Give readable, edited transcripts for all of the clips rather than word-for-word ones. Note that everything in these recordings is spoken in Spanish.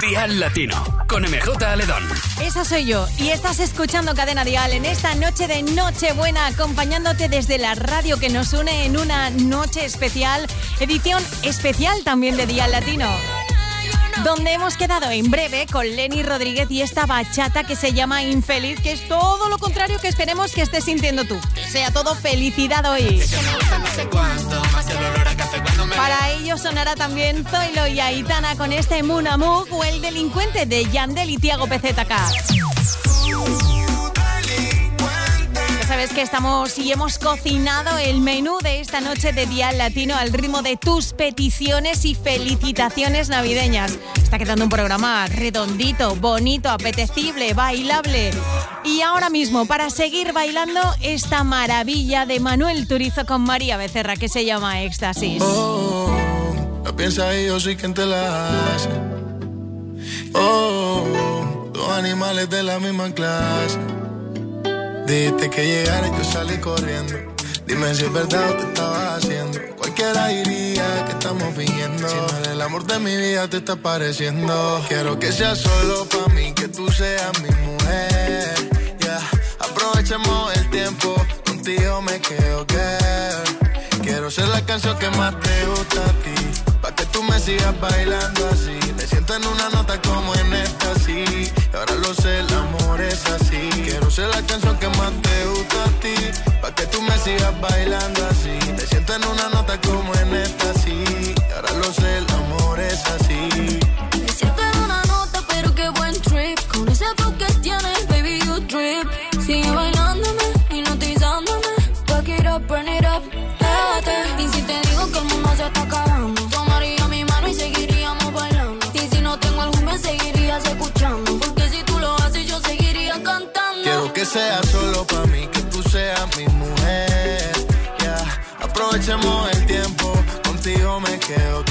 Dial Latino, con MJ Aledón. Esa soy yo, y estás escuchando Cadena Dial en esta noche de Nochebuena, acompañándote desde la radio que nos une en una noche especial, edición especial también de Dial Latino, donde hemos quedado en breve con Lenny Rodríguez y esta bachata que se llama Infeliz, que es todo lo contrario que esperemos que estés sintiendo tú. Que sea todo felicidad hoy. Para ello sonará también Zoilo y Aitana con este Mon Amour o El Delincuente de Yandel y Tiago PZK. Sabes que estamos y hemos cocinado el menú de esta noche de Dial Latino al ritmo de tus peticiones y felicitaciones navideñas. Está quedando un programa redondito, bonito, apetecible, bailable. Y ahora mismo, para seguir bailando, esta maravilla de Manuel Turizo con María Becerra que se llama Éxtasis. La piensa y yo soy quien te la hace. Dos animales de la misma clase. Dijiste que llegara y yo salí corriendo. Dime si es verdad o te estabas haciendo. Cualquiera diría que estamos fingiendo. Si no eres el amor de mi vida te está pareciendo. Quiero que sea solo pa' mí, que tú seas mi mujer. Aprovechemos el tiempo, contigo me quedo, girl. Quiero ser la canción que más te gusta a ti, pa' que tú me sigas bailando así. Me siento en una nota como en esta, sí. Y ahora lo sé, el amor es así. Quiero ser la canción que más te gusta a ti, pa' que tú me sigas bailando así. Me siento en una nota como en esta, sí. Y ahora lo sé, el amor es así. Me siento en una nota, pero qué buen trip. Con ese flow que tienes, baby, you drip. Sigue bailándome, hipnotizándome. Back it up, burn it up, pégate. Y si te digo que el mundo se está acabando, tomaría mi mano y seguiríamos bailando. Y si no tengo algún me seguirías escuchando. Porque si tú lo haces yo seguiría cantando. Quiero que sea solo pa' mí, que tú seas mi mujer. Aprovechemos el tiempo, contigo me quedo,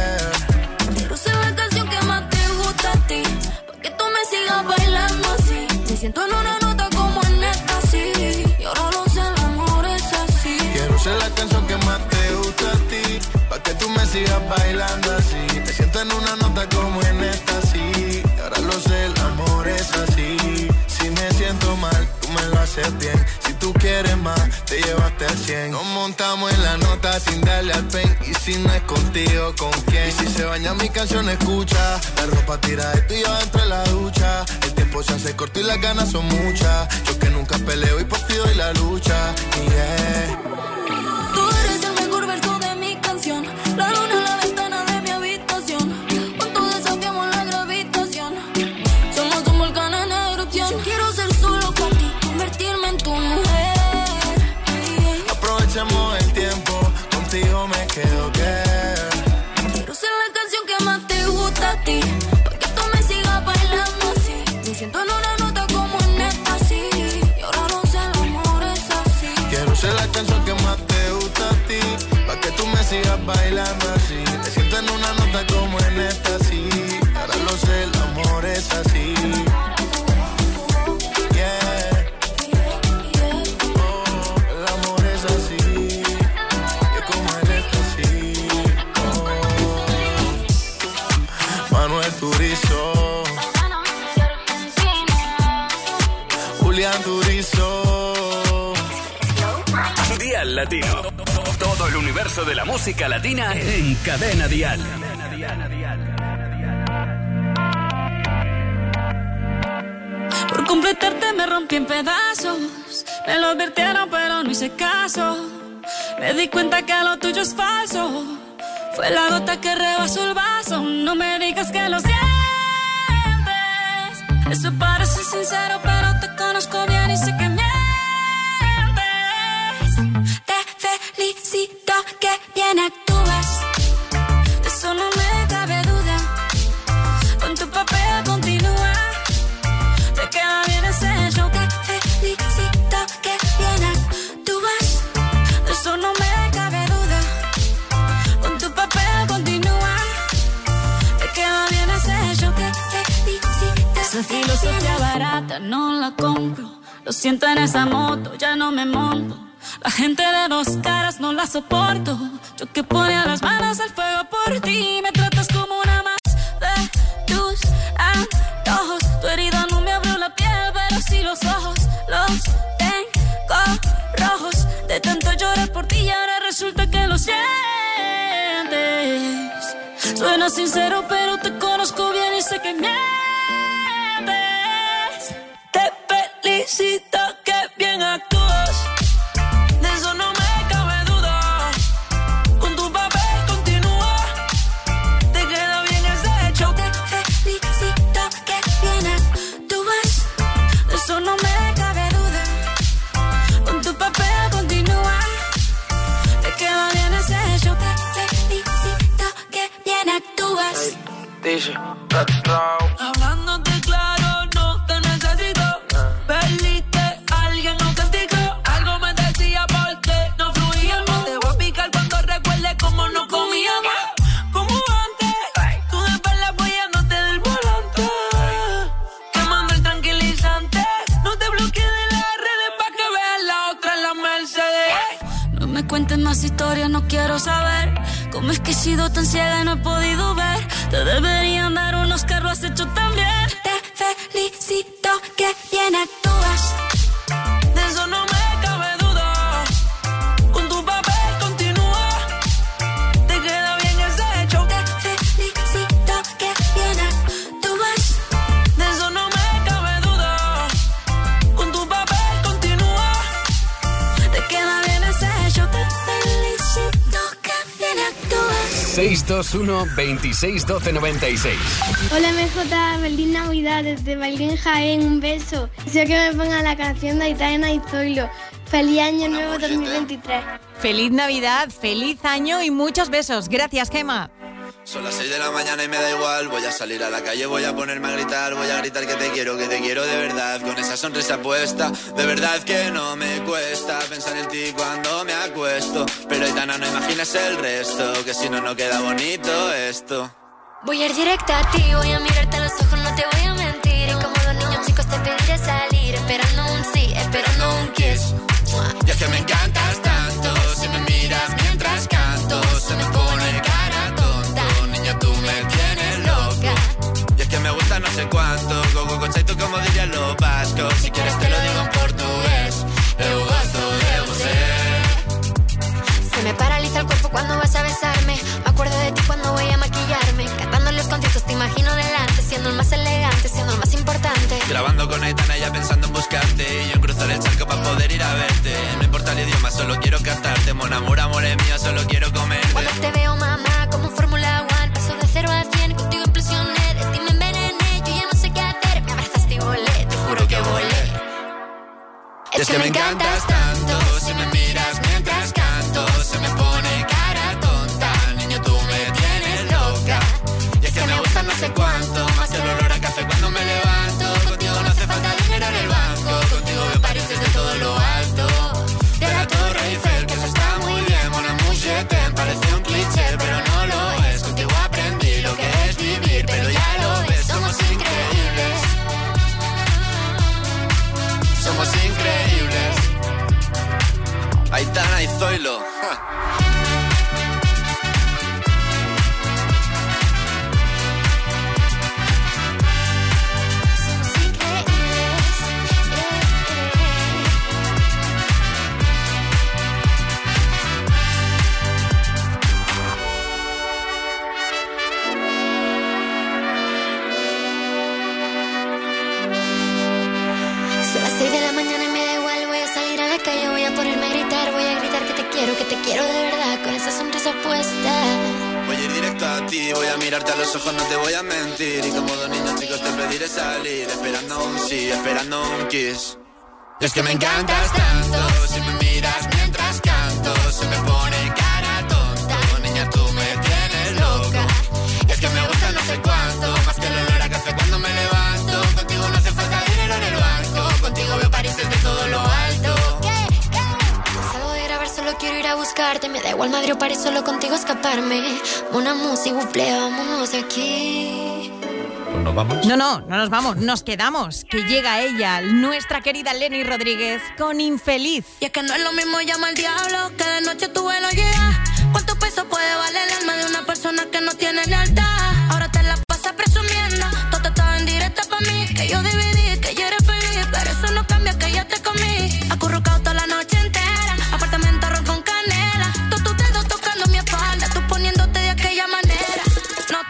girl. Quiero ser la canción que más te gusta a ti, pa' que tú me sigas bailando así. Me siento en una nota como en esta, sí. Y ahora lo sé, el amor es así. Quiero ser la canción que más te gusta a ti, pa' que tú me sigas bailando así. Me siento en una nota como en esta, sí. Y ahora lo sé, el amor es así. Si me siento mal, tú me lo haces bien. Si tú quieres más, te llevaste al 100. Nos montamos en la nota sin darle al pen. Y si no es contigo, ¿con quién? Y si se baña mi canción, escucha. La ropa tira de tú y yo dentro de la ducha. El tiempo se hace corto y las ganas son muchas. Yo que nunca peleo y por ti doy la lucha. Yeah. Tú eres el mejor verso de mi canción. La luna en la ventana de mi habitación. Juntos desafiamos la gravitación. Somos un volcán en erupción. Yo quiero ser solo para ti, convertirme en tu mujer. Aprovechemos el tiempo, contigo me quedo, girl. Quiero ser la canción que más te gusta a ti, pa' que tú me sigas bailando así. Me siento en una nota como en esta, sí. Y ahora lo sé, el amor es así. Quiero ser la canción que más te gusta a ti, pa' que tú me sigas bailando así. Me siento en una nota como en esta, sí. Ahora lo sé, el amor es así. Manuel Turizo, Julián Turizo. Dial Latino. Todo el universo de la música latina en Cadena Dial. Por completarte me rompí en pedazos. Me lo advirtieron pero no hice caso. Me di cuenta que lo tuyo es falso. Fue la gota que rebasó el vaso. No me digas que lo sientes. Eso parece sincero, pero te conozco bien y sé que mientes. Te felicito que bien actúas. De eso no me cabe duda. Con tu papel continúa. Te queda bien ese show. Te felicito que bien actúas. De eso no me cabe duda. Con tu papel continúa. Te queda bien ese show. Te felicito. Esa filosofía barata no la compro. Lo siento en esa moto, ya no me monto. La gente de dos caras no la soporto. Yo que ponía las manos al fuego por ti. Me tratas como una más de tus Suena sincero, pero te conozco bien y sé que mientes. Te felicito, que bien actúas. De eso no me cabe duda. Con tu papel continúa. Te queda bien ese show. Te felicito, que bien actúas. De eso no me cabe duda. Con tu papel continúa. Te queda bien ese show. Te felicito, que bien actúas. Dice, Hablándote claro, no te necesito. Perdiste a alguien auténtico. Algo me decía porque no fluíamos. Te voy a picar cuando recuerde cómo nos comíamos. Como antes, tú de espalda apoyándote del volante. Quemando el tranquilizante. No te bloquees de las redes pa' que veas la otra en la Mercedes. No me cuentes más historias, no quiero saber cómo es que he sido tan ciega y no he podido ver. Te deberían dar un Oscar, lo has hecho tan bien. Te felicito, que bien actúas. De eso no me cabe duda. Con tu papel continúa. Te queda bien ese show. Te felicito, que bien actúas. De eso no me cabe duda. Con tu papel continúa. Te queda bien ese show. Te felicito, que bien actúas. 621 26 12 96. Hola MJ, feliz Navidad desde Bailén, Jaén, un beso. Deseo que me pongan la canción de Aitana y Zoilo. Feliz año nuevo 2023. Feliz Navidad, feliz año y muchos besos. Gracias, Gemma. Son las 6 de la mañana y me da igual. Voy a salir a la calle, voy a ponerme a gritar. Voy a gritar que te quiero de verdad. Con esa sonrisa puesta, de verdad que no me cuesta pensar en ti cuando me acuesto. Pero Aitana, no imaginas el resto, que si no, no queda bonito esto. Voy a ir directa a ti, voy a mirarte a los ojos, no te voy a mentir. Y como los niños chicos te pediré salir, esperando un sí, esperando un kiss. Y es que me encantas tanto, si me miras mientras canto, se me pone cara tonta. Niña, tú me tienes loca. Y es que me gusta no sé cuánto, gogo cochaito como dirían los vascos. Si quieres te lo digo en portugués, eu gosto de você. Se me paraliza el cuerpo cuando vas a besarme. Me acuerdo de ti cuando voy a maquillarme. Cantando en los conciertos te imagino delante, siendo el más elegante, siendo el más importante. Grabando con Aitana ya pensando en buscarte, y yo en cruzar el charco para poder ir a verte. No importa el idioma, solo quiero cantarte. Mon amour, amor es mío, solo quiero comerte. Cuando te veo, mamá, como Fórmula 1, paso de 0 a 100, contigo implosioné. De ti me envenené, yo ya no sé qué hacer. Me abrazaste y volé, te juro que volé. Es que me encantas tanto, si me miras mientras canto, se me pone cara tonta. Niño, tú me tienes loca. Y es que me gusta no sé cuánto, más que el olor a café cuando me levanto. Contigo no hace falta dinero en el banco, contigo veo París desde todo lo alto. De la Torre Eiffel, que eso está muy bien. Mon amour, je t'aime, parece un cliché, pero no lo es. Contigo aprendí lo que es vivir, pero ya lo ves, somos increíbles. Somos increíbles. Aitana y Zoilo. Que te quiero de verdad, con esa sonrisa puesta. Voy a ir directo a ti, voy a mirarte a los ojos, no te voy a mentir. Y como dos niños chicos te pediré salir, esperando un sí, esperando un kiss. Y es que me encantas tanto, si me miras mientras canto, se me pone cara tonta. Niña, tú me tienes loca. Y es que me gusta no sé cuánto, más que el olor a café cuando me levanto. Contigo no hace falta dinero en el banco, contigo veo París desde todo lo alto. Solo quiero ir a buscarte, me da igual Madrid o París, solo contigo escaparme. Una música, buple, vámonos de aquí. ¿Nos vamos? No nos vamos, nos quedamos. Que llega ella, nuestra querida Lenny Rodríguez, con Infeliz. Y es que no es lo mismo llama al diablo que de noche tu vuelo llega. ¿Cuántos pesos puede valer el alma de una persona que no tiene lealtad? Ahora te la pasas presumiendo, todo estaba en directa pa' mí. Que yo dividí, que yo era feliz, pero eso no cambia que ya te comí. Acurrucado toda la noche entera, apartamento arroz con canela. Todos tus dedos tocando mi espalda, tú poniéndote de aquella manera. No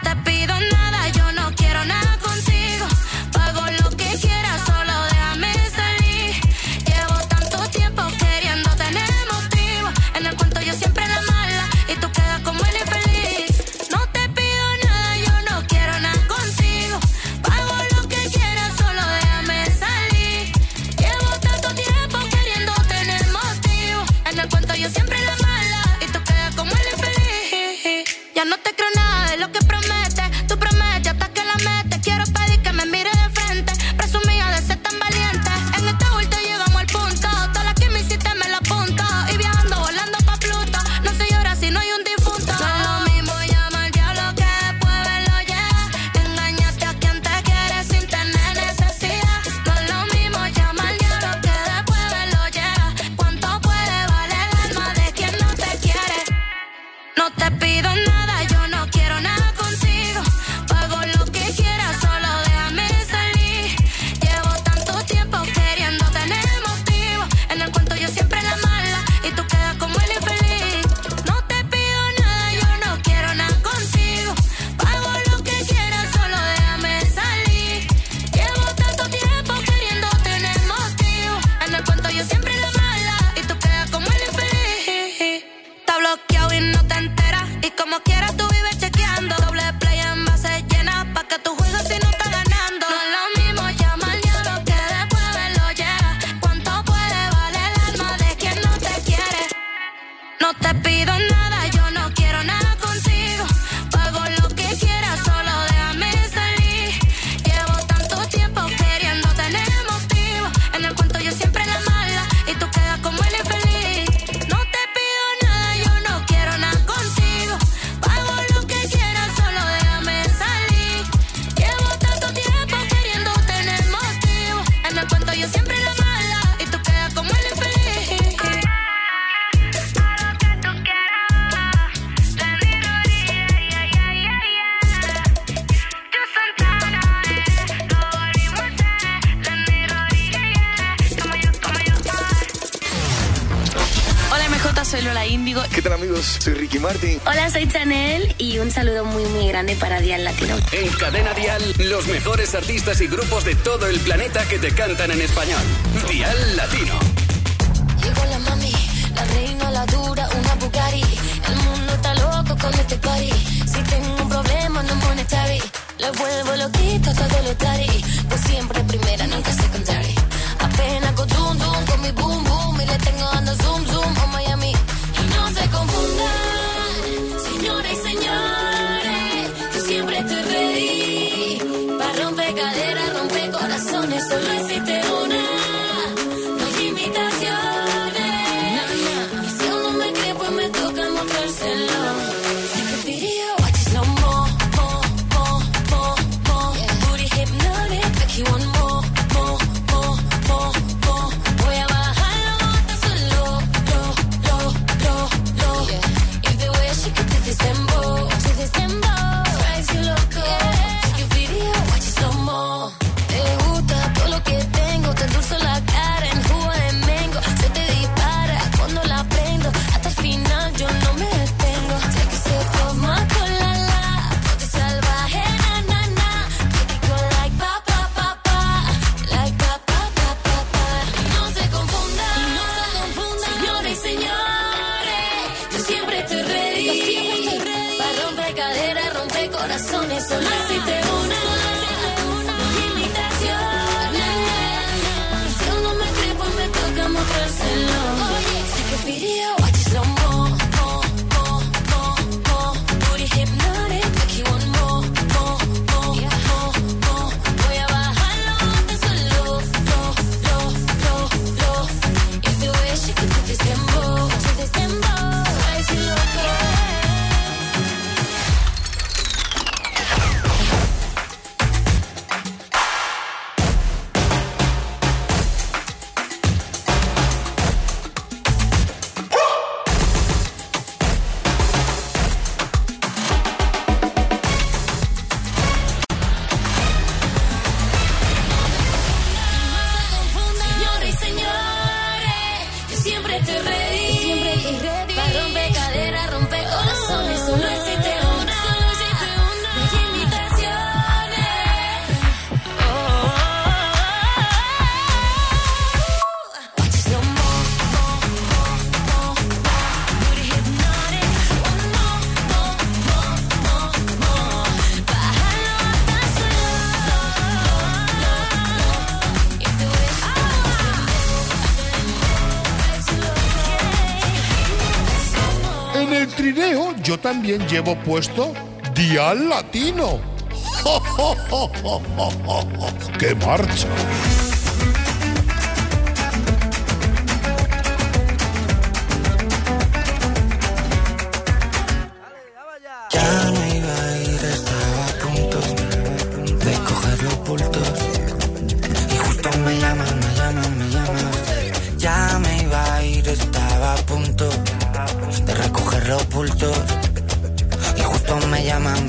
soy Lola Índigo. ¿Qué tal, amigos? Soy Ricky Martin. Hola, soy Chanel y un saludo muy, muy grande para Dial Latino. En Cadena Dial, los mejores artistas y grupos de todo el planeta que te cantan en español. Dial Latino. Llegó la mami, la reina, la dura, una Bugatti. El mundo está loco con este party. Si tengo un problema, no monetary. Le vuelvo loquito todo lo tari. Pues siempre primera, nunca secondary. Apenas con zoom, zoom, con mi boom, boom. Y le tengo dando zoom, zoom a Miami. Y no se confundan, señores y señores. Yo siempre estoy ready. Pa' romper caderas, romper corazones. Solo existe una. No hay invitaciones. Y si uno me cree, pues me toca mostrárselo. Take a video, watch it slow mo, mo, mo, mo, mo. Booty hypnotic, make you want more, more, more, more, more. Voy a bajarlo hasta solo, lo. If the way she could do this dembow, drives you loco. Take a video, watch it slow mo. Te gusta todo lo que tengo, te endulzo la cara en jugo de mango. Se te dispara cuando la prendo, hasta el final yo no me detengo. Take a sip of my cola, ponte salvaje, na, na, na. Make it go like pa, pa, pa, pa. Like pa, pa, pa, pa, pa. Y no se confundan, señores y señores. Yo siempre estoy ready. Pa' romper caderas, romper corazones. Solo existe una. No hay invitaciones. Y si uno me cree, pues me toca mostrárselo. Take a video, watch it slow mo, mo, mo, mo, mo. Booty hypnotic, make you want more, more, more, more, more. Voy a bajarlo hasta solo, lo. If the way she could do this dembow, drives you loco. Señores y señores, yo siempre estoy ready. Pa' romper caderas, romper corazones. Solo existe una. No hay invitaciones. Watch it slow mo, mo, mo, mo, mo. Booty hypnotic. Mo, mo, mo, mo, mo. Bájalo hasta solo. If the way she En el trineo yo también llevo puesto Dial Latino. ¡Qué marcha! Ya me iba a ir, estaba a punto de coger los bultos. Y justo me llaman. Ya me iba a ir, estaba a punto de recoger los bultos. Y justo me llaman.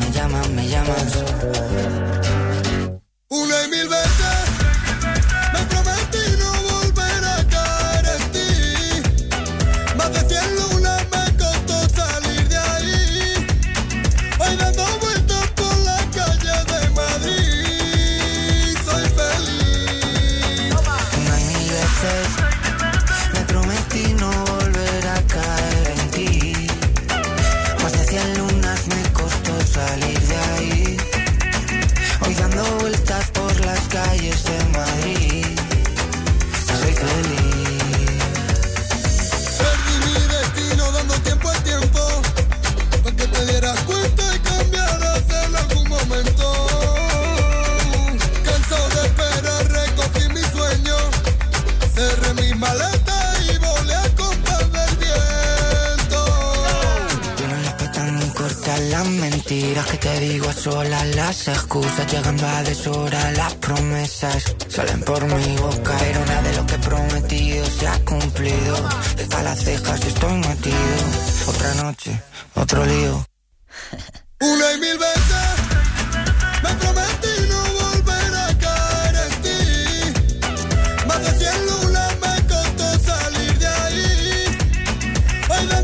Una y mil veces me prometí no volver a caer en ti. Más de 100 lunas me costó salir de ahí. Hoy dando vueltas por la calle de Madrid, soy feliz. Una y mil veces me prometí no volver a caer en ti. Más de 100 lunas me costó salir de ahí. Hoy dando vueltas por las calles de Madrid, soy feliz. Perdí mi destino dando tiempo al tiempo, para que te dieras cuenta y cambiaras en algún momento. Cansado de esperar, recogí mi sueño, cerré mis maletas y volé a compás del viento. Yo no les petan ni cortar las mentiras que te digo a solas, las excusas llegando a deshora, las promesas salen por mi boca, pero nada de lo que he prometido se ha cumplido. Hasta las cejas estoy metido. Otra noche, otro lío. Una y mil veces me prometí no volver a caer en ti. Más de 100 lunas me costó salir de ahí. Hoy de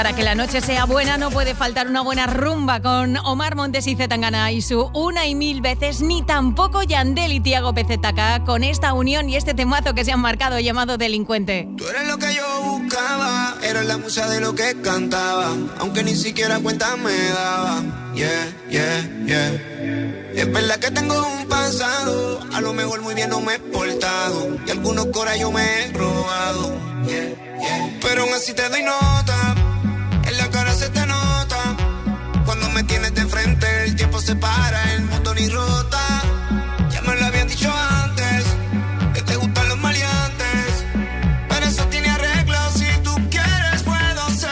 Para que la noche sea buena no puede faltar una buena rumba con Omar Montes y Zetangana y su Una y Mil Veces, ni tampoco Yandel y Tiago PZK con esta unión y este temazo que se han marcado llamado Delincuente. Tú eres lo que yo buscaba, eres la musa de lo que cantaba, aunque ni siquiera cuenta me daba. Yeah, yeah, yeah. Es verdad que tengo un pasado, a lo mejor muy bien no me he portado, y algunos coras yo me he robado. Yeah, yeah. Pero aún así te doy nota, en la cara se te nota, cuando me tienes de frente el tiempo se para, el mundo ni rota. Ya me lo habían dicho antes, que te gustan los maleantes, pero eso tiene arreglo, si tú quieres puedo ser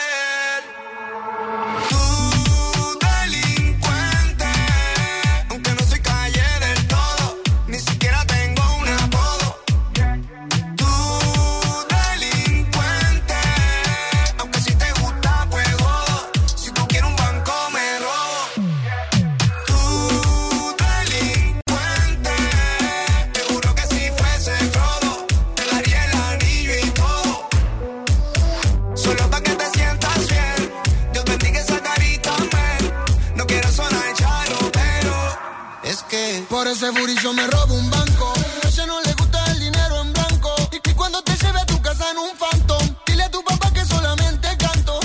tu delincuente, aunque no soy calle del todo, ni siquiera tengo un apodo. Tu delincuente, aunque si te gusta pues jodo, si tú quieres un banco me robo. Tu delincuente, te juro que si fuese Frodo, te daría el anillo y todo, solo pa' que te sientas bien. Dios bendiga esa carita, man. No quiero sonar charro, pero es que por ese burillo me robo un banco. A ella no le gusta el dinero en blanco, y cuando te lleve a tu casa en un Phantom, dile a tu papá que solamente canto.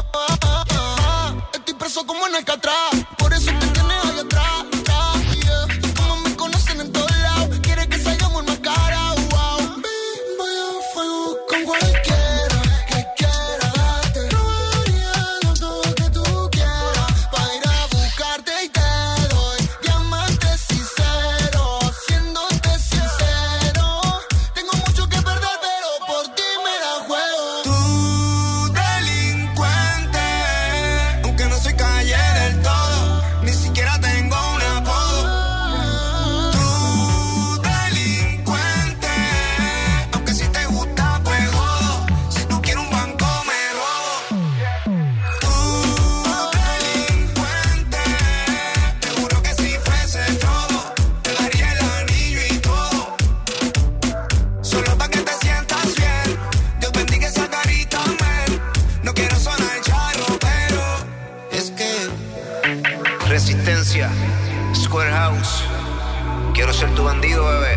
Estoy preso como en Alcatraz, por eso te tienes ahí atrás. Yeah. Y como me conocen en todos lados, quiere que salgamos más cara. Wow. Voy a fuego con cualquiera que quiera darte. Robaría todo lo que tú quieras, pa' ir a buscarte y te doy diamantes sinceros, siéndote sincero. Tengo mucho que perder, pero por ti me la juego. Tu delincuente, aunque no soy calle del todo, ni siquiera tengo un apodo. Tu delincuente, aunque si te gusta pues jodo, si tú quieres un banco me robo. Tu delincuente, te juro que si fuese Frodo, te daría el anillo y todo, solo pa' que te sientas bien. Dios bendiga esa carita, man. No quiero sonar charro, pero es que Resistencia, Square House, quiero ser tu bandido, bebé.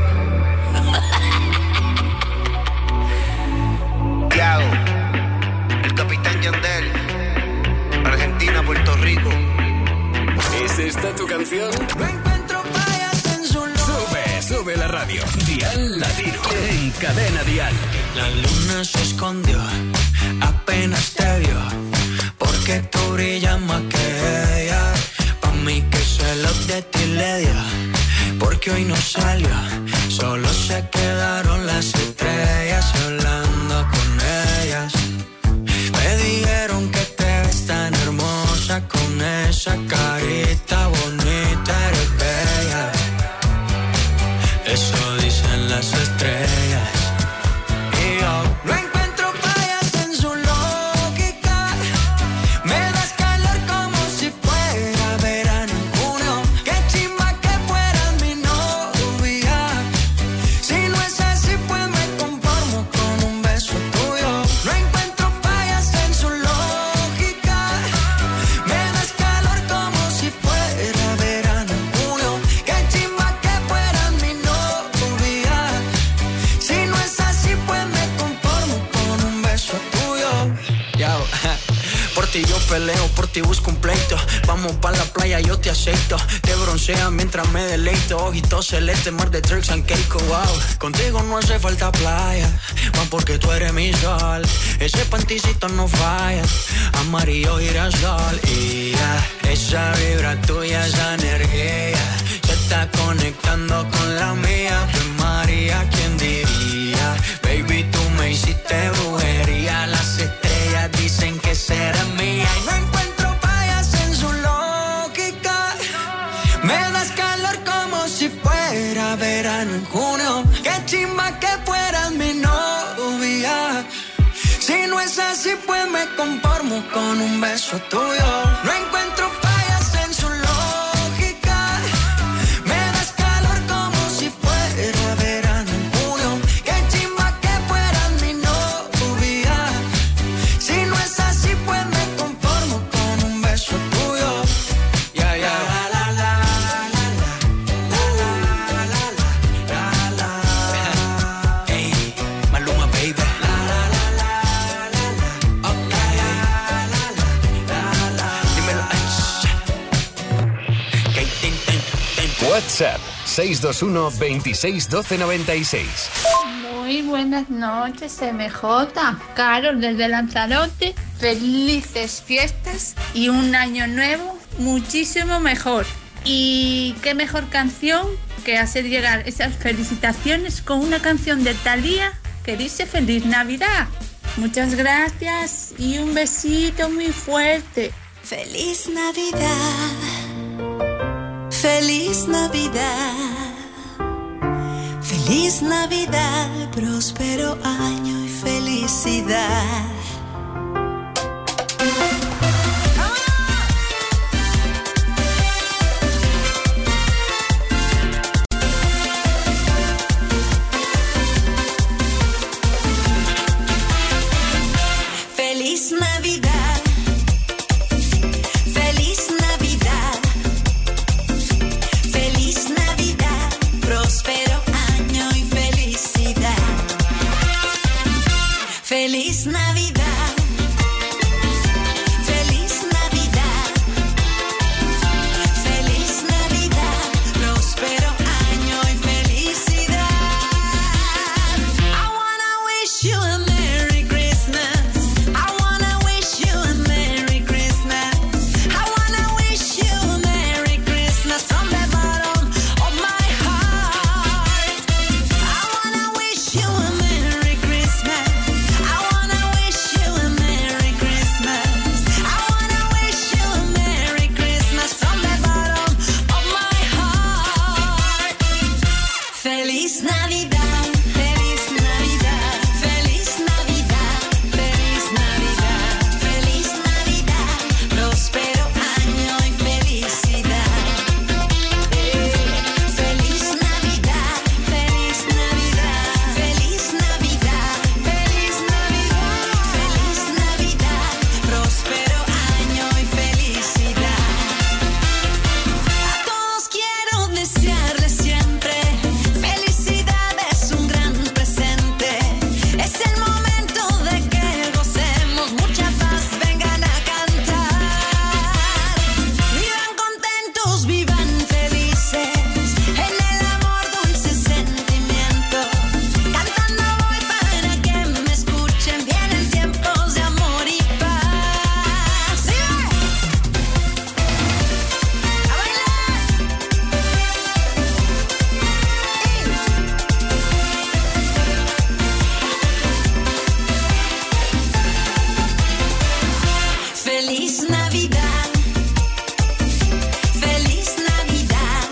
Tiago, el capitán Yandel, Argentina, Puerto Rico. ¿Es esta tu canción? No encuentro fallas en su Sube la radio. Dial Latino en Cadena Dial. La luna se escondió, apenas te vio, porque tú brillas más que ella. Pa' mí que celos de ti le dio, porque hoy no salió, solo se quedaron las estrellas hablando con ellas. Me dijeron que te ves tan hermosa con esa carita bonita, eres bella. Eso dicen las estrellas. Y yo no encuentro fallas en su lógica. Me das calor como si fuera verano en junio. Qué chimba que fueras mi novia. Si no es así pues me conformo con un beso tuyo. No encuentro fallas en su lógica. Me das calor como si fuera verano en junio. Qué chimba que fueras mi novia. Si no es así pues me conformo con un beso tuyo. Ya, por ti yo peleo, por ti busco un pleito. Vamos pa' la playa, yo te aceito. Te broncea mientras me deleito. Ojitos celeste, mar de Turks and Caicos, wow. Contigo no hace falta playa, más porque tú eres mi sol. Ese panticito no falla, amarillo girasol. Y ya, esa vibra tuya, esa energía, se está conectando con la mía. Pues María, ¿quién diría? Baby, tú me hiciste brujería. Las estrellas dicen que serás mía. Y no encuentro fallas en su lógica. Me das calor como si fuera verano en junio. Qué chimba que fueras mi novia. Si no es así pues me conformo con un beso tuyo. No encuentro fallas en su lógica. Me das calor como si fuera verano en junio. Qué chimba que fueras mi novia. Si no es así pues WhatsApp 621 26 12 96. Muy buenas noches, MJ. Carol desde Lanzarote. Felices fiestas y un año nuevo muchísimo mejor. Y qué mejor canción que hacer llegar esas felicitaciones con una canción de Thalía que dice Feliz Navidad. Muchas gracias y un besito muy fuerte. Feliz Navidad, feliz Navidad, feliz Navidad, próspero año y felicidad. Feliz Navidad, feliz Navidad, feliz Navidad, próspero año y felicidad. Feliz Navidad, feliz Navidad, feliz Navidad, próspero año y felicidad. I wanna wish you a Merry Christmas. I wanna wish you a Merry Christmas. I wanna wish you a Merry Christmas from the bottom of my heart. I wanna wish you a Merry Christmas. I wanna wish you a Merry Christmas. I wanna wish you a Merry Christmas from the bottom of my heart. Feliz Navidad, feliz Navidad, feliz Navidad, feliz Navidad, feliz Navidad, próspero año y felicidad. Feliz Navidad, feliz Navidad, feliz Navidad, feliz Navidad, feliz Navidad, próspero año y felicidad. A todos quiero desearles siempre felicidad, es un gran presente. Es el momento de que gocemos, mucha paz, vengan a cantar. Vivan contentos, vivan felices, en el amor dulce sentimiento. Cantando voy para que me escuchen, vienen tiempos de amor y paz. ¡Sí! ¡A bailar! Feliz Navidad, feliz Navidad,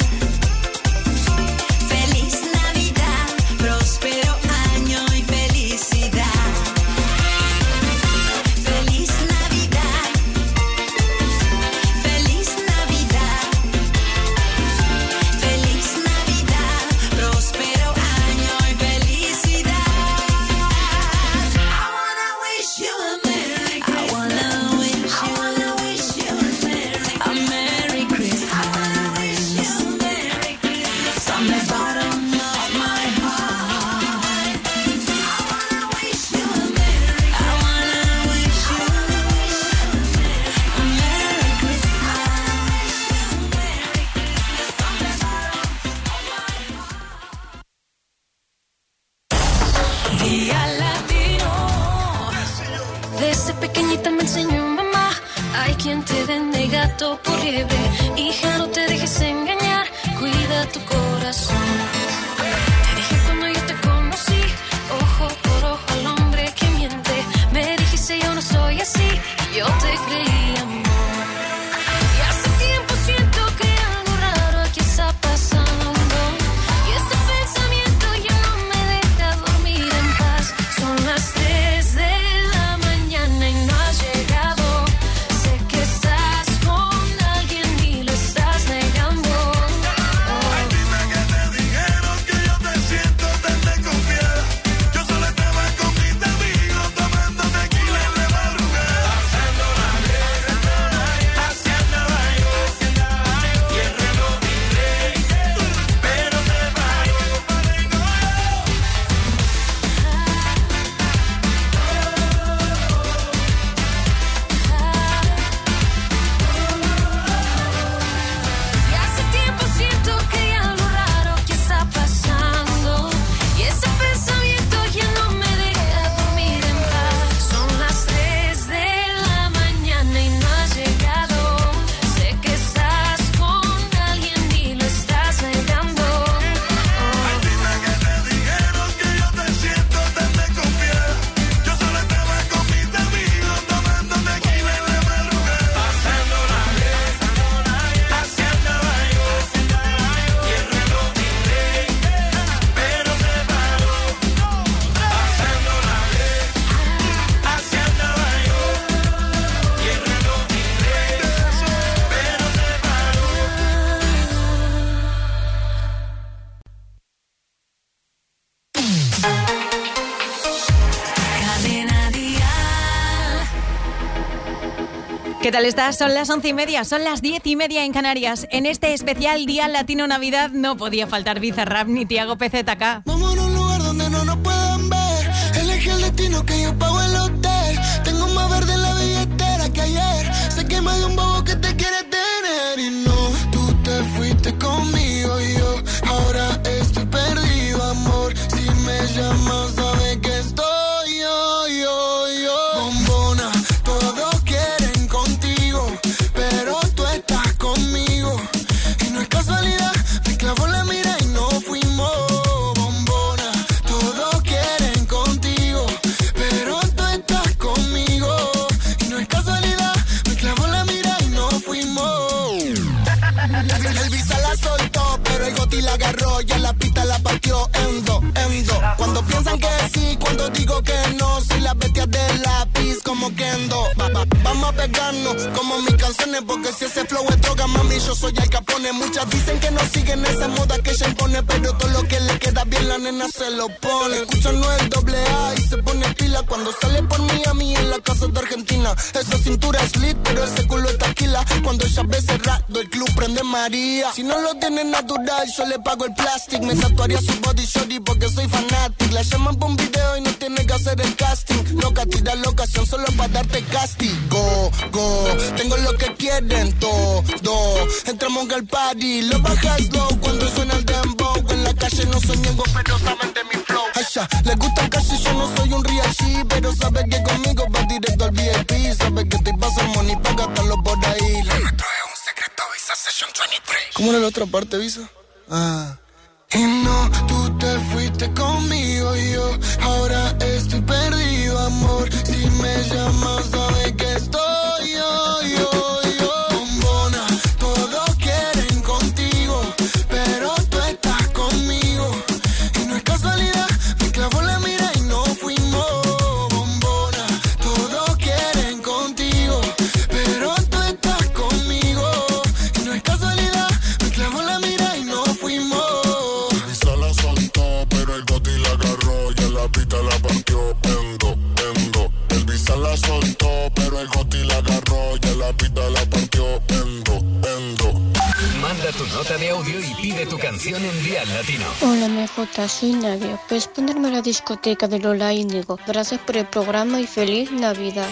feliz Navidad, próspero año y felicidad. Feliz Navidad, feliz Navidad, feliz Navidad, próspero año y felicidad. I wanna wish you a Merry Christmas. I wanna wish you a Merry Christmas. I wanna wish you a Merry Christmas from the bottom of my heart. I wanna wish you a Merry Christmas. I wanna wish you a Merry Christmas. Día Latino. Desde pequeñita me enseñó mamá, hay quien te vende gato por liebre. Hija, no te dejes engañar, cuida tu corazón. Te dije cuando yo te conocí, ojo por ojo al hombre que miente. Me dijiste yo no soy así, y yo te creí, amor. Y hace tiempo siento que algo raro aquí está pasando. Y este pensamiento ya no me deja dormir en paz. Son las 3 de la mañana y no has llegado. Sé que estás con alguien y lo estás negando. Ay, dime que te dije ¿Qué tal estás? Son las 11:30, son las 10:30 en Canarias. En este especial Día Latino Navidad no podía faltar Bizarrap ni Tiago PZK. Vamos a un lugar donde no nos puedan ver. Elegí el destino que yo pago el hotel. Tengo más verde en la billetera que ayer. Sé que me dio un bobo que te quiere tener. Y no, tú te fuiste conmigo y yo ahora estoy perdido, amor. Si me llamas, sabes que estoy yo. Bombona, todos quieren contigo, pero tú estás conmigo. Y no es casualidad, me clavó la mira y no fuimos. Bombona, todos quieren contigo, pero tú estás conmigo. Y no es casualidad, me clavó la mira y no fuimos. El visa la soltó, pero el goti la agarró, ya la pista la partió en dos. Cuando piensan que sí, cuando digo que no, soy la bestia de lápiz como Kendo. Vamos a pegarnos como mis canciones, porque si ese flow es droga, mami, yo soy Al Capone. Muchas dicen que no siguen esa moda que ella impone, pero todo lo que le queda bien la nena se lo pone. Escucha no el AA y se pone pila cuando sale por Miami en la casa de Argentina. Esa cintura es lit, pero ese culo es taquila. Cuando ella ve cerrado, el club prende María. Si no lo tiene natural, yo le pago el plástico. Me tatuaría su body shorty porque soy fanatic. La llaman por un video y no tiene que hacer el casting. Loca, tira la ocasión solo para darte castigo. Tengo lo que quieren todo. Entramos al party, lo bajas low cuando suena el dembow. En la calle no soy ñengo, pero saben de mi flow. Allá, les gusta casi, yo no soy un real G, pero sabe que conmigo va directo al VIP. Sabe que te pasa money pa' gastarlo por ahí. Lo nuestro es un secreto, Visa Session 23. ¿Cómo era la otra parte, Visa? Y no, tú te fuiste conmigo y yo ahora estoy perdido, amor. Si me llamas, sabes que estoy yo. Bombona, todos quieren contigo, pero tú estás conmigo. Y no es casualidad, me clavó la mira y no fuimos. Bombona, todos quieren contigo, pero tú estás conmigo. Y no es casualidad, me clavó la mira y no fuimos. La partió el visa la soltó, pero el goti la agarró, ya la pita la partió Manda tu nota de audio y pide tu canción en Dial Latino. Hola MJ, soy Nadia. ¿Puedes ponerme la discoteca de Lola Índigo? Gracias por el programa y feliz Navidad.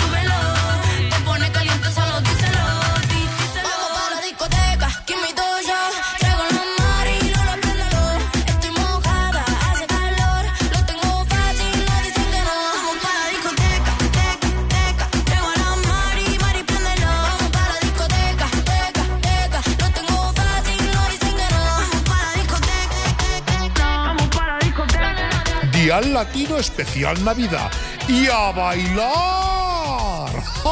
Give me those Dial Latino Especial Navidad. ¡Y a bailar!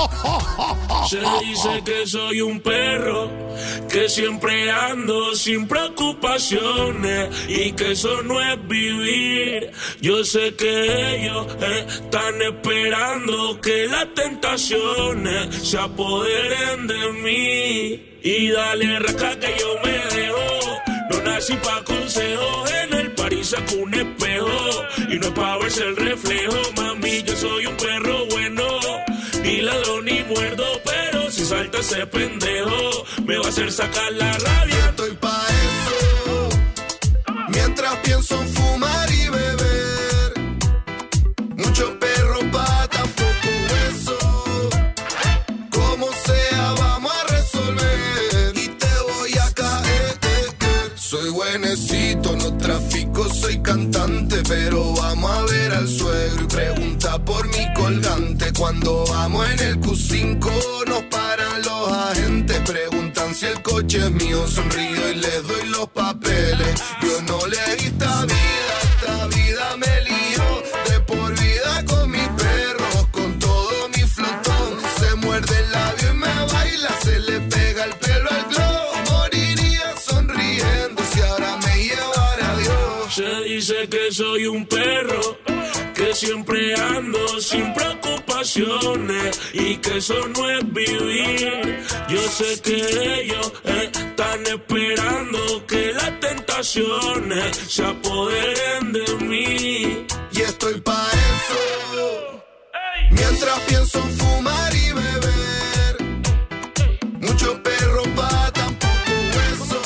Se dice que soy un perro, que siempre ando sin preocupaciones y que eso no es vivir. Yo sé que ellos están esperando que las tentaciones se apoderen de mí. Y dale rasca que yo me dejo. No nací pa' consejos, en el parís saco un espejo y no es pa' verse el reflejo. Mami, yo soy un perro bueno, ni ladrón ni muerdo, pero si salta ese pendejo me va a hacer sacar la rabia. Estoy pa' eso, mientras pienso en fumar y beber. Mucho perro pa' tan poco hueso. Como sea vamos a resolver y te voy a caer. Soy buenecito, no trafico, soy cantante, pero vamos a ver al suegro y pregunta por mi colgante. Cuando vamos en el Q5 nos paran los agentes, preguntan si el coche es mío, sonrío y les doy los papeles. Yo no le di esta vida me lío de por vida con mis perros, con todo mi flotón. Se muerde el labio y me baila, se le pega el pelo al globo. Moriría sonriendo si ahora me llevara Dios. Se dice que soy un perro, que siempre ando sin preocupaciones y que eso no es vivir. Yo sé que ellos están esperando que las tentaciones se apoderen de mí. Y estoy pa' eso, mientras pienso en fumar y beber. Mucho perro pa' tan poco hueso.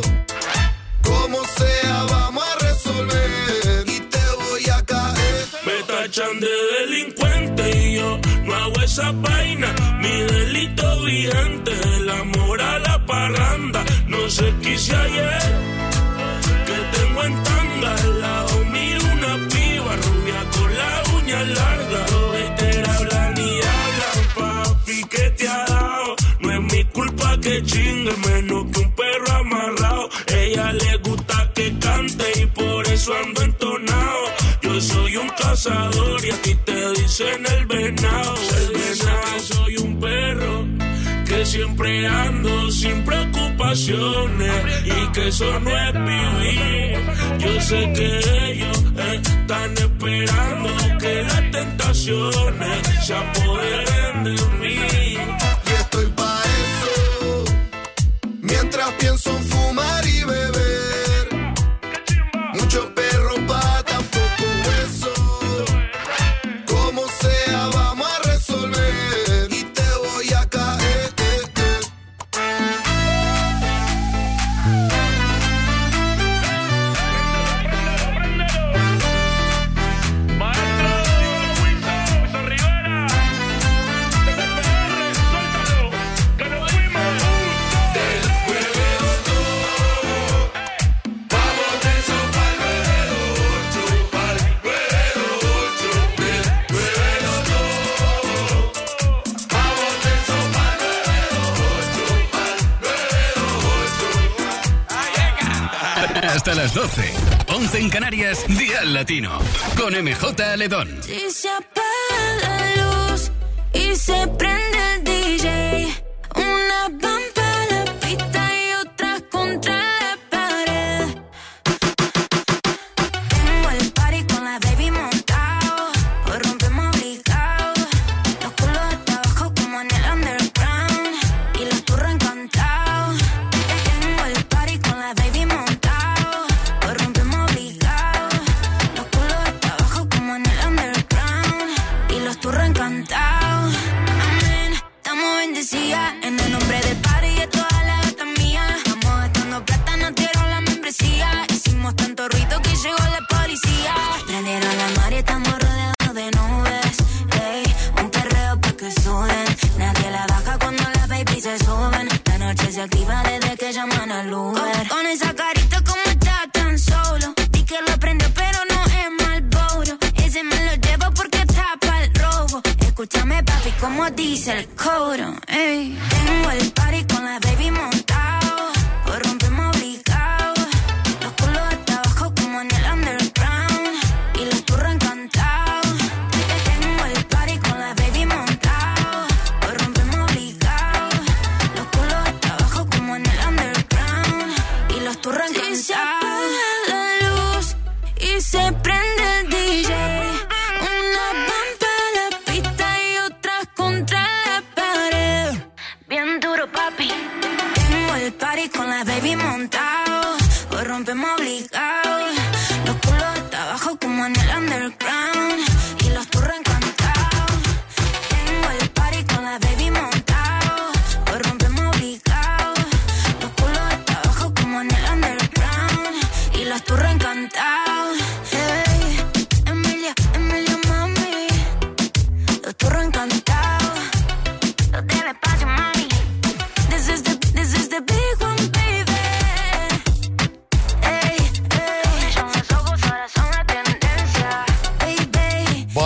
Como sea vamos a resolver y te voy a caer. Me tachan de delincuente y yo no hago esa vaina. Mi delito vigente, el amor a la parranda. No sé qué hice ayer, que tengo en tanga al lado mío una piba rubia con la uña larga. Los haters hablan y hablan, papi, ¿qué te ha dado? No es mi culpa que chingue, menos que un perro amarrado. Ella le gusta que cante y por eso ando entonado. Yo soy un cazador y a ti te dicen el venado. El venado. Soy un perro, que siempre ando sin preocupaciones y que eso no es vivir. Yo sé que ellos están esperando que las tentaciones se apoderen de mí. Y estoy pa' eso, mientras pienso en fumar y beber. Mucho perro pa' tan poco hueso. Como sea vamos a resolver y te voy a caer. Hasta las 12, 11 en Canarias, Dial Latino, con MJ Aledón. Si se apaga la luz y se prende el DJ, una van para la pista y otras contra la pared. Tengo el party con la baby montado, hoy rompemos obligado. Los culos hasta abajo como en el underground y los turros encantados. Tengo el party con la baby montado, hoy rompemos obligado. Los culos hasta abajo como en el underground y los turros encantados. Amén, estamos bendecidas en el nombre del party y de toda la gata mía. Estamos gastando plata, no dieron la membresía. Hicimos tanto ruido que llegó la policía. Prendieron la mar y estamos rodeados de nubes. Ey, un perreo pa' que suden. Nadie la baja cuando las baby se suben. La noche se activa desde que llaman al Uber. Con esa carita como está tan solo. Vi que lo prendió pero no es Marlboro. Ese me lo llevo porque está pa'l robo. Escúchame papi como dice el coro. Ey. Tengo el party con la baby montado, hoy rompemos obligado. Los culos hasta abajo como en el underground y los turros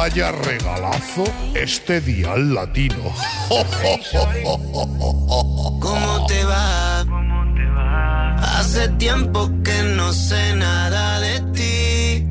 Vaya regalazo este Dial Latino. ¿Cómo te va? Hace tiempo que no sé nada de ti.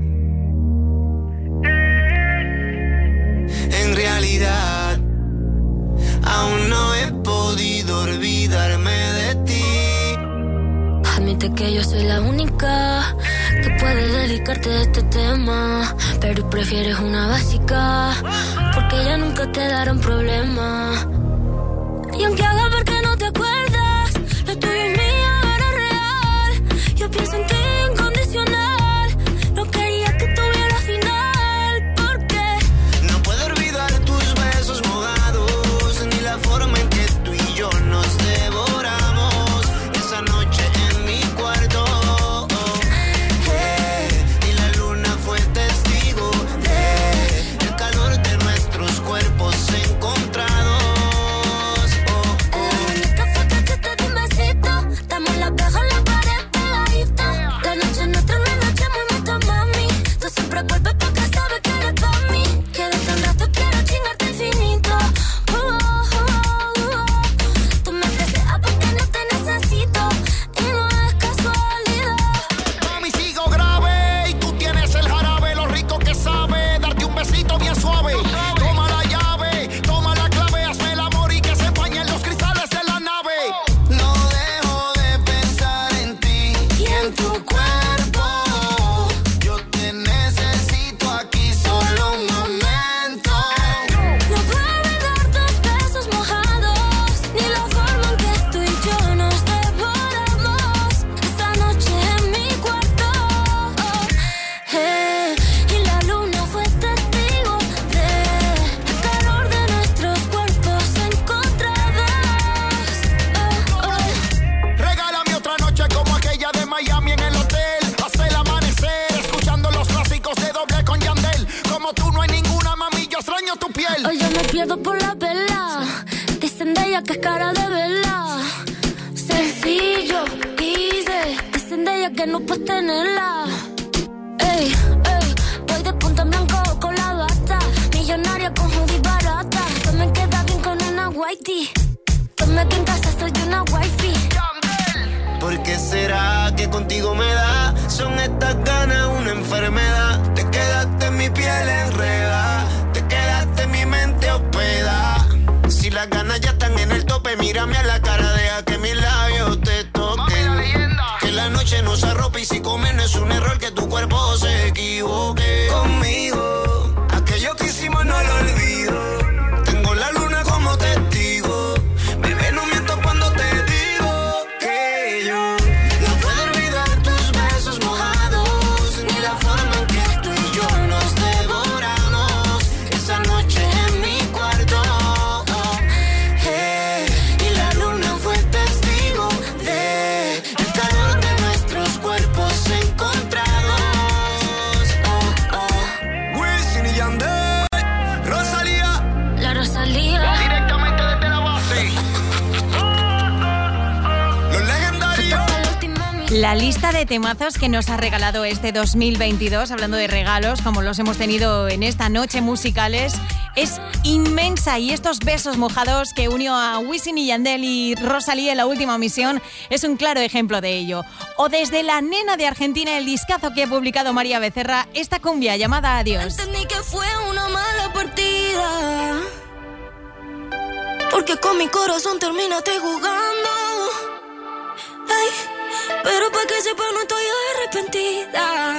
En realidad, aún no he podido olvidarme de ti. Admite que yo soy la única que puede dedicarte a este tema, pero prefieres una básica porque ya nunca te dará un problema. Y aunque haga ver que no te acuerdas, lo tuyo y mío era real. Yo pienso en ti incondicional. No quería que tuviera final, porque no puedo olvidar tus besos mojados, ni la forma en que tú y yo nos devoramos esa noche en mi cuarto. Y la luna fue testigo del calor de nuestros cuerpos encontrados. Por la vela, dicen de ella que es cara de vela. Sencillo, easy, dicen de ella que no puedes tenerla. Ey, ey, voy de punta en blanco con la bata, millonaria con hoodie barata. Que me queda bien con una whitey, que en casa soy una wifey. ¿Por qué será que contigo me da? Son estas ganas una enfermedad. Te quedaste en mi piel enredada, te quedaste en mi mente hospedada. Si las ganas ya están en el tope, mírame a la cara, deja que mis labios te toquen. Que la noche nos arrope y si comer no es un error, que tu cuerpo se equivoque. Conmigo, aquello que hicimos no lo olvido. Tengo la luna como testigo. Bebé, no miento cuando te digo que yo no puedo olvidar tus besos mojados, ni la forma en que tú y yo nos devoramos esa noche en mi cuarto. Y la luna fue testigo del calor de nuestros cuerpos encontrados. Wisin y Yandel, Rosalía, la Rosalía, directamente desde la base. Los legendarios. La lista de temazos que nos ha regalado este 2022, hablando de regalos, como los hemos tenido en esta noche musicales, es inmensa. Y estos besos mojados que unió a Wisin y Yandel y Rosalía en la última misión es un claro ejemplo de ello. O desde La Nena de Argentina, el discazo que ha publicado María Becerra, esta cumbia llamada Adiós. Entendí que fue una mala partida, porque con mi corazón terminaste jugando. Ay, pero para que sepa no estoy arrepentida,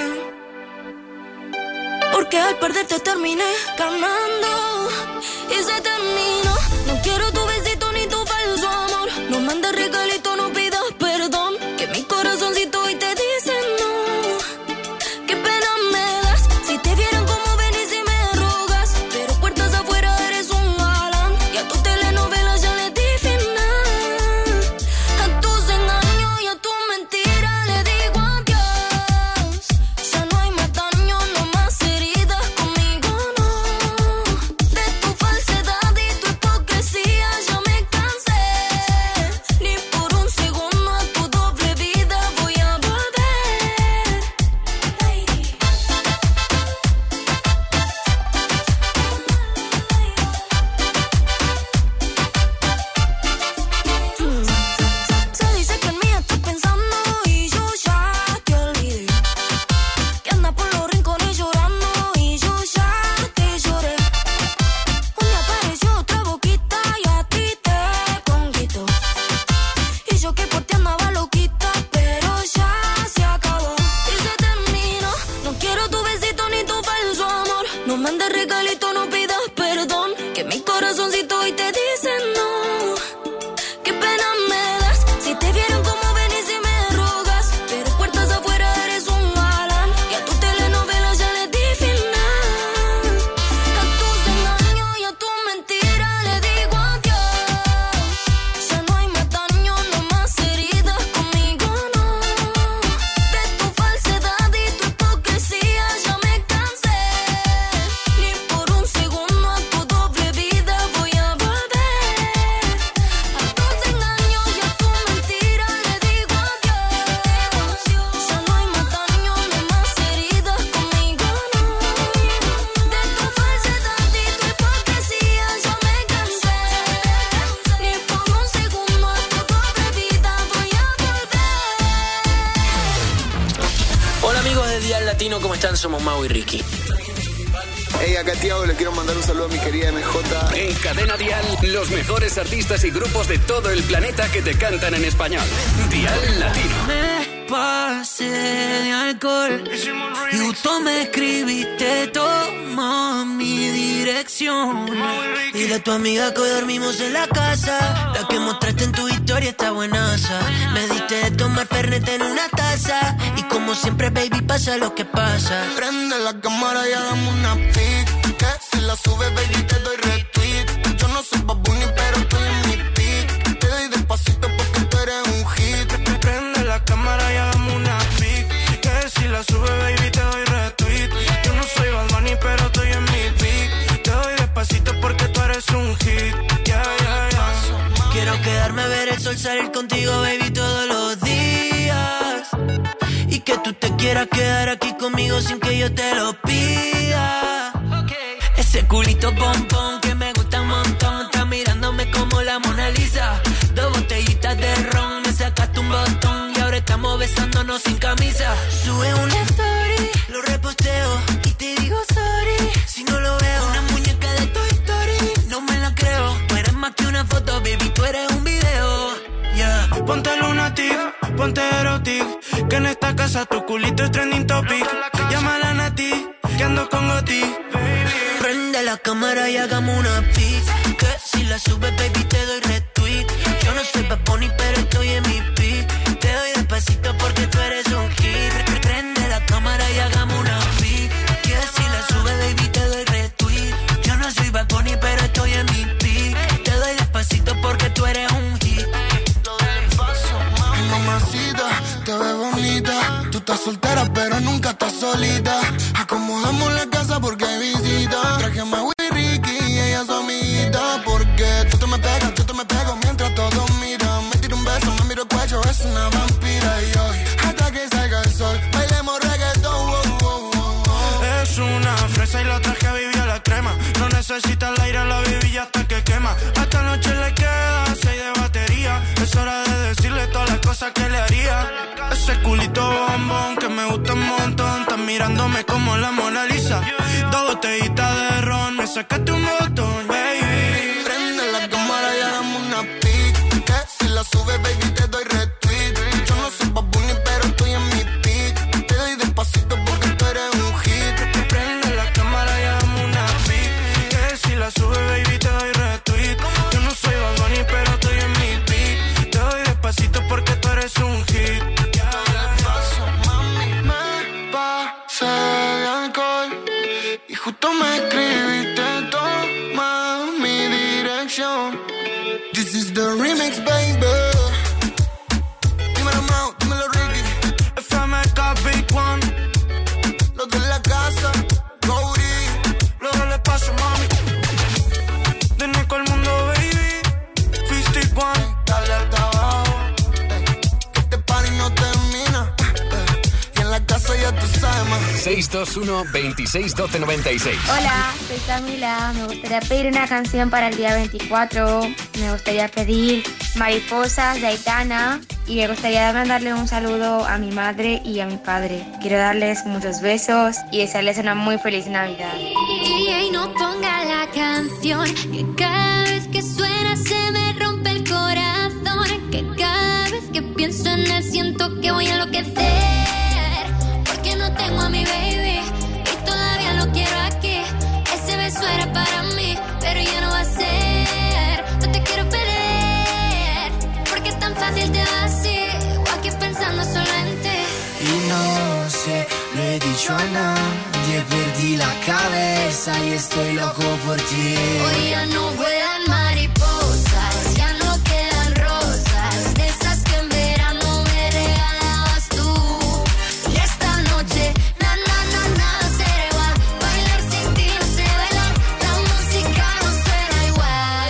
porque al perderte terminé ganando. Y se terminó. No quiero tu besito ni tu falso amor. No mandes regalito, no pidas perdón, que mi corazoncito hoy te dice no. Qué pena me das, si te vieran como venís y me rogas, pero puertas afuera eres un galán, y a tu telenovela ya le di final. A tus engaños y a tu mentira le digo adiós. Ya no hay más daño, no más heridas, conmigo no. De tu falsedad y tu hipocresía ya me cansé. Ni por regalito no pidas perdón, que mi corazoncito hoy te dice no. Qué pena me das, si te vieron como venís y me rogas, pero puertas afuera eres un galán, y a tu telenovela ya le di final. A tus engaños y a tu mentira le digo adiós. Ya no hay más daño, no más heridas, conmigo no. De tu falsedad y tu hipocresía ya me cansé. Ni por un segundo a tu doble vida voy a volver. A tus engaños y a tu mentira le digo adiós. Ya no hay más daño, no más heridas, conmigo no. De tu falsedad y tu hipocresía ya me cansé. Ni por un segundo a tu doble vida voy a volver. Hola amigos de Dial Latino, ¿cómo están? Somos Mau y Ricky. Hey, acá Tiago, le quiero mandar un saludo a mi querida MJ. En Cadena Dial, los mejores artistas y grupos de todo el planeta que te cantan en español. Dial Latino. Me pasé de alcohol y justo me escribiste, toma mi dirección. Y de tu amiga que hoy dormimos en la casa, la que mostraste en tu historia está buenaza. Me diste de tomar Fernet en una taza y como siempre baby pasa lo que pasa. Prende la cámara y hagamos una pic, que si la subes baby te doy retweet. Yo no soy Bad Bunny pero estoy en mi pic, te doy despacito porque tú eres un hit. Prende la cámara y hagamos una pic, que si la sube baby te doy retweet. Yo no soy Bad Bunny pero estoy en mi pic, te doy despacito porque tú eres un hit. Yeah, yeah, yeah. Quiero quedarme a ver el sol salir contigo baby todos los días, y que tú te quieras quedar aquí conmigo sin que yo te lo pida. Ese culito pompón que me gusta un montón, está mirándome como la Mona Lisa. 2 botellitas de ron, me sacaste un botón y ahora estamos besándonos sin camisa. Sube una story, lo reposteo y te digo sorry si no lo veo. Una muñeca de Toy Story, no me la creo. Tú eres más que una foto, baby, tú eres un video. Yeah. Ponte lunatic, ponte erotic, que en esta casa tu culito es trending topic. Llámala a Nati, que ando con Goti. Prende la cámara y hagamos una pic, que si la subes baby te doy retweet. Yo no soy Bad Bunny pero estoy en mi pic, te doy despacito porque tú eres un hit. Prende la cámara y hagamos una pic, que si la subes baby te doy retweet. Yo no soy Bad Bunny pero estoy en mi pic, te doy despacito porque tú eres un hit. Ay, mamacita, te ves bonita. Tú estás soltera pero nunca estás solita. Acomodamos la casa porque hay visita. Trájame a Willy Ricky y ella es su amiguita. Porque tú te me pegas, yo te me pego mientras todos miran. Me tiro un beso, me miro el cuello, es una vampira. Y hoy, hasta que salga el sol, bailemos reggaetón. Es una fresa y la traje a vivir a la crema. No necesita el aire, la viví hasta que quema. A esta noche le queda 6 de batería. Es hora de decirle todas las cosas que le haría. Ese culito bombón que me gusta un montón, está mirándome como la Mona Lisa. 2 botellitas de ron, me sacaste un botón, baby. Prende la cámara y hagamos una pic, que si la subes baby te doy retweet. Yo no soy Bad Bunny pero estoy en mi pic, te doy despacito porque tú eres un hit. Prende la cámara y hagamos una pic, que si la sube baby te doy retweet. Yo no soy Bad Bunny pero estoy en mi pic, te doy despacito porque tú eres un hit. Me pasé de alcohol y justo me escribiste, toma mi dirección. This is the remix, baby. Dímelo Mau, dímelo Ricky. FMK Big One, los de la casa, Cody. luego le paso mami. De Nico al mundo baby, 51. Dale hasta abajo, que este party no termina. Y en la casa ya tú sabes más. 621 26 12 96. Hola, soy Camila. Me gustaría pedir una canción para el día 24. Me gustaría pedir Mariposas de Aitana. Y me gustaría mandarle un saludo a mi madre y a mi padre. Quiero darles muchos besos y desearles una muy feliz Navidad. Y no ponga la canción, que cada vez que suena se me rompe el corazón. Que cada vez que pienso en él siento que voy a enloquecer. Porque no tengo a mi baby y todavía lo quiero aquí. Ese perdí la cabeza y estoy loco por ti. Hoy ya no vuelan mariposas, ya no quedan rosas, de esas que en verano me regalabas tú. Y esta noche, nada será igual, bailar sin ti no sé bailar, la música no será igual.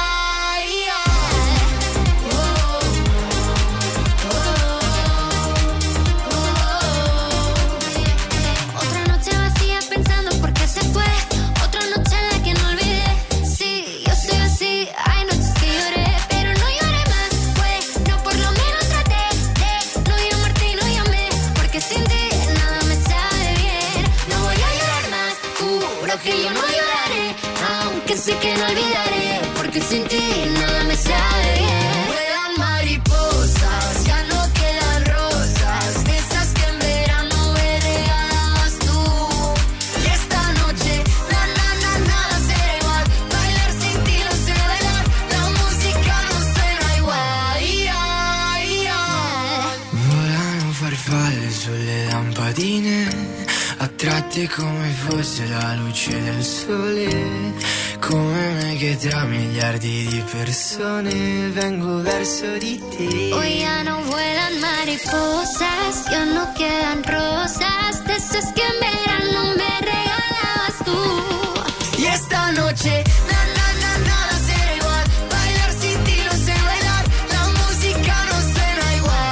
Otra noche vacía pensando por qué se fue, otra noche en la que no olvidé. Sí, yo soy así, hay noches que lloré, pero no lloré más. Bueno, por lo menos traté de no llamarte y no llamé, porque sin ti nada me sabe bien. No voy a llorar más, juro que yo no lloraré, aunque sé que no olvidaré, porque sin ti nada me sabe bien. Vuelan mariposas, ya no quedan rosas, de esas que en verano me regalabas tú. Y esta noche, nada será igual, bailar sin ti no sé bailar, la música no será igual. Volano farfalle sulle lampadine, attratte come fosse la luce del sole, come me che tra miliardi di persone vengo verso di te. Hoy ya no vuelan mariposas, ya no quedan rosas, de esas que en verano me regalabas tú. Y esta noche, nada será igual, bailar sin ti no sé bailar, la música no será igual.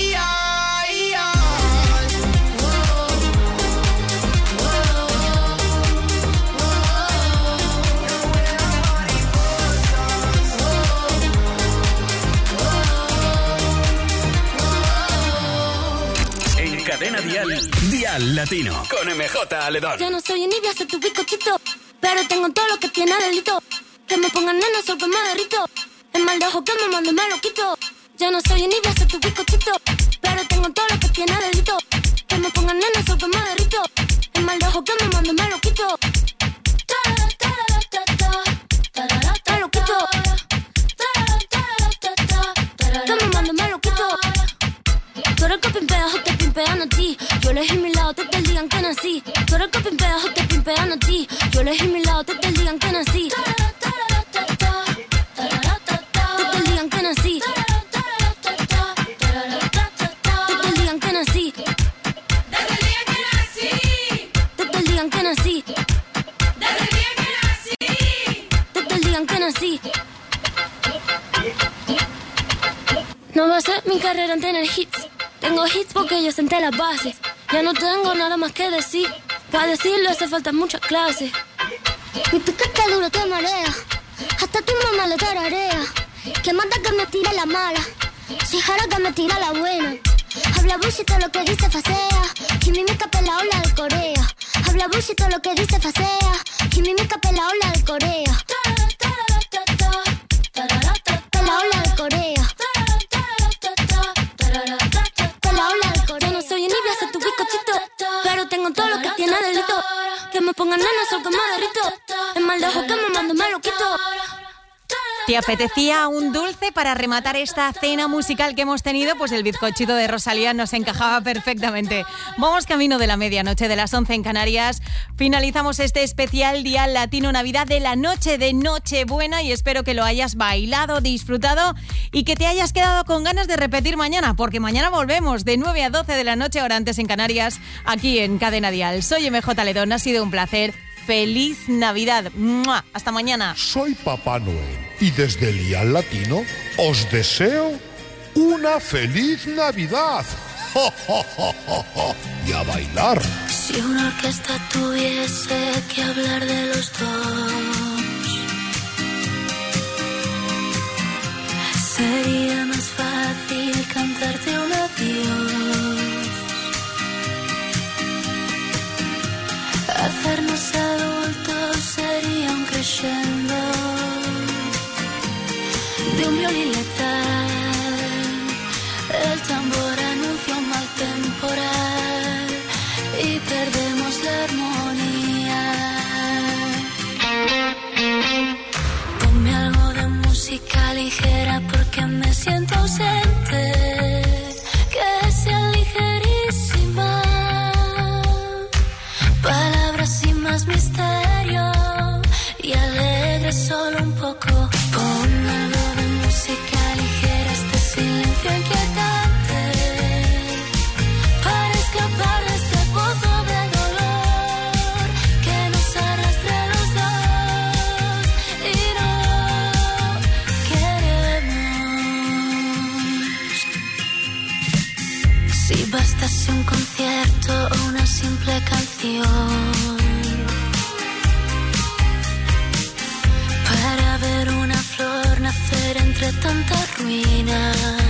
En Cadena Dial, Dial Latino, con MJ Aledón. Yo no soy envidia, soy tu bizcochito, pero tengo todo lo que tiene delito. Que me pongan nena, sol que me derrito. El mal de ojo que me mando me lo quito. Yo no soy envidia, soy tu bizcochito, pero tengo todo lo que tiene delito. Que me pongan nena, sol que me derrito. El mal de ojo que me mando me lo quito. Me lo quito. Que me mando me lo quito. Tú eres que pimpeas o te pimpean a ti. Yo elegí mi lado, te digan que nací. Tú eres que pimpeas o te pimpean a ti. Yo elegí mi lado, te digan que nací. Te digan que nací. Te digan que nací. Te digan que nací. Te digan que nací. No va a ser mi carrera en tener hits. Tengo hits porque yo senté las bases. Ya no tengo nada más que decir. Para decirlo hace falta mucha clase. Mi piquete duro te marea, hasta tu mamá le tararea. Que manda que me tire la mala, si jara que me tira la buena. Habla bullshit todo lo que dice facea, Kimimica pela ola de Corea. Habla bullshit todo lo que dice facea, Kimimica pela ola de Corea. Pela ola de Corea. Yo no soy envidia, soy tu bizcochito, pero tengo todo lo que tiene delito. Que me pongan nena, sol que me derrito. El mal de ojo que me mando me lo quito. ¿Te apetecía un dulce para rematar esta cena musical que hemos tenido? Pues el bizcochito de Rosalía nos encajaba perfectamente. Vamos camino de la medianoche, de las 11 en Canarias. Finalizamos este especial Dial Latino Navidad de la noche de Nochebuena y espero que lo hayas bailado, disfrutado y que te hayas quedado con ganas de repetir mañana, porque mañana volvemos de 9 a 12 de la noche, hora antes en Canarias, aquí en Cadena Dial. Soy MJ Aledón, ha sido un placer. ¡Feliz Navidad! ¡Mua! ¡Hasta mañana! Soy Papá Noel y desde el Dial Latino os deseo una feliz Navidad. ¡Jo, jo, jo, jo, jo! Y a bailar. Si una orquesta tuviese que hablar de los dos, sería más fácil cantarte un adiós. Hacernos adultos sería un crescendo de un violín letal. El tambor anuncia un mal temporal y perdemos la armonía. Ponme algo de música ligera porque me siento ausente. Que sea ligerísima. Palabras y más. misterio y alegre solo un poco. Pon algo de música ligera, este silencio inquietante, para escapar de este pozo de dolor que nos arrastra a los dos y no queremos. Si bastase un concierto o una simple canción para ver una flor nacer entre tanta ruina,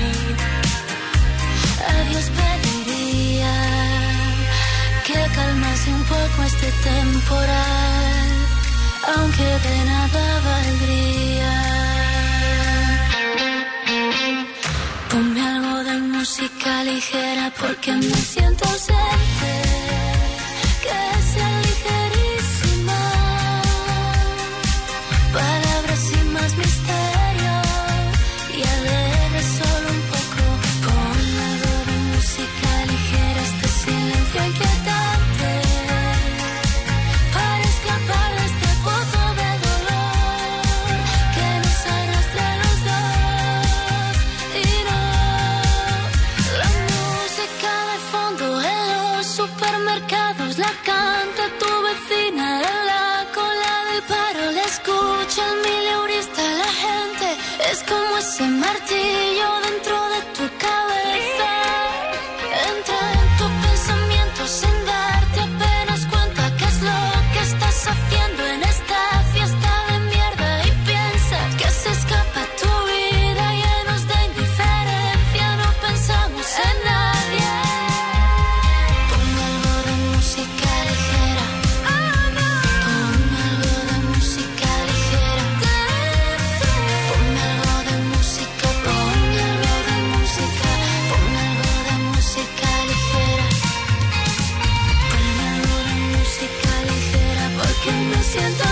a Dios pediría que calmase un poco este temporal, aunque de nada valdría. Ponme algo de música ligera porque me siento ausente, que sea ligerísima, palabras sin más misterio y alegre solo un poco. Pon algo de música ligera, este silencio inquietante, para escapar de este pozo de dolor que nos arrastra a los dos y no. La música de fondo en los supermercados la canta tu vecina en la cola del paro, la escucha el mileurista, la gente es como ese martillo dentro de tu cabeza, entra en tu pensamiento sin darte apenas cuenta qué es lo que estás haciendo en esta fiesta de mierda y piensas que se escapa tu vida llenos de indiferencia, no pensamos en nadie. Pon algo de música ligera, pon algo de música ligera, pon algo de música, pon algo de música, pon algo de música ligera, pon algo de música ligera porque me siento